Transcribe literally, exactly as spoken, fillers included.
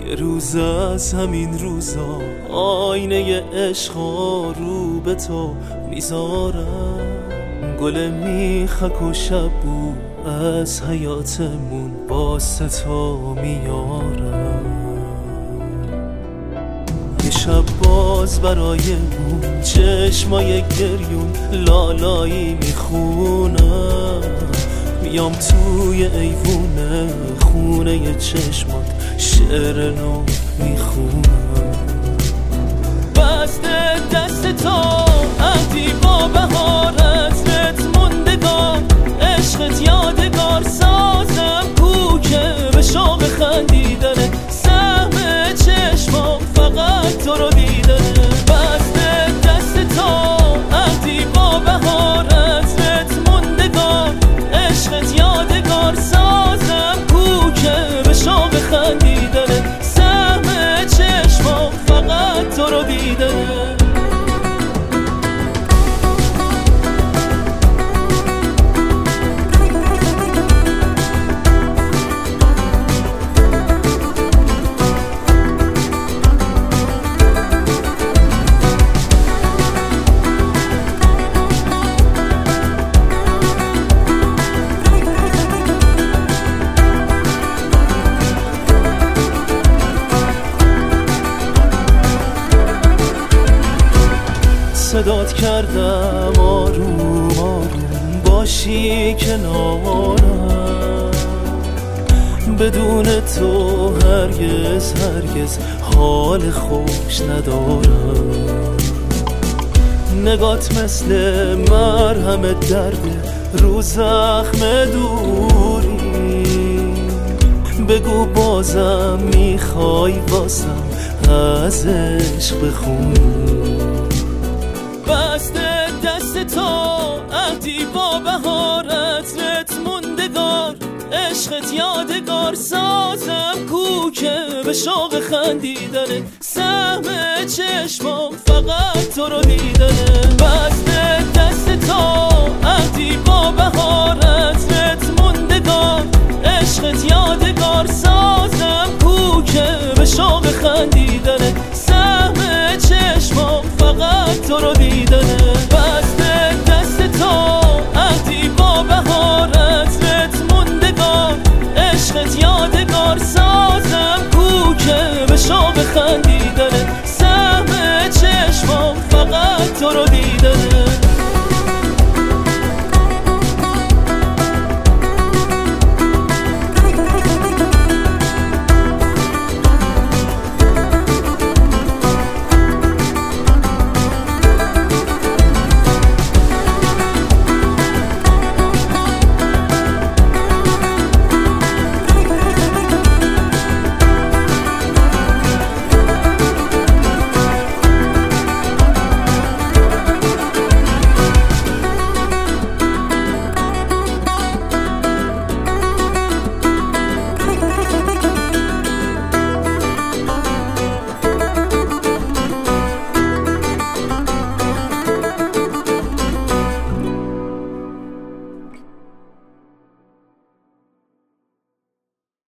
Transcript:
یه روز از همین روزا آینه عشقا رو به تو میذارم، گل میخک و شبو از حیاتمون واسه تو میارم. یه شب باز برایمون چشمای گریون لالایی میخونم، میام توی ایوونه خونه چشمات شعر نو میخونم. بسته دست تو عهدی با بهارت رت موندگار، عشقت یادگار سازم کوکه به شوق خندیدنه، سهم چشمام فقط تو رو دیدنه. بسته دست تو عهدی با بهارت رت موندگار، عشقت یادگار سازم کوکه به شوق خندیدنه، سهم چشمام فقط تو رو دیدنه. صدات کردم آروم آروم باشی کنارم، بدون تو هرگز هرگز حال خوش ندارم. نگات مثل مرهم درد رو زخم دوری، بگو بازم میخوای واسم از عشق بخونی. بسته دست تو عهدی با بهارت رت موندگار، عشقت یادگار سازم کوکه به شوق خندیدنه، سهم چشمام فقط تو رو دیدنه. بسته دست تو عهدی با بهارت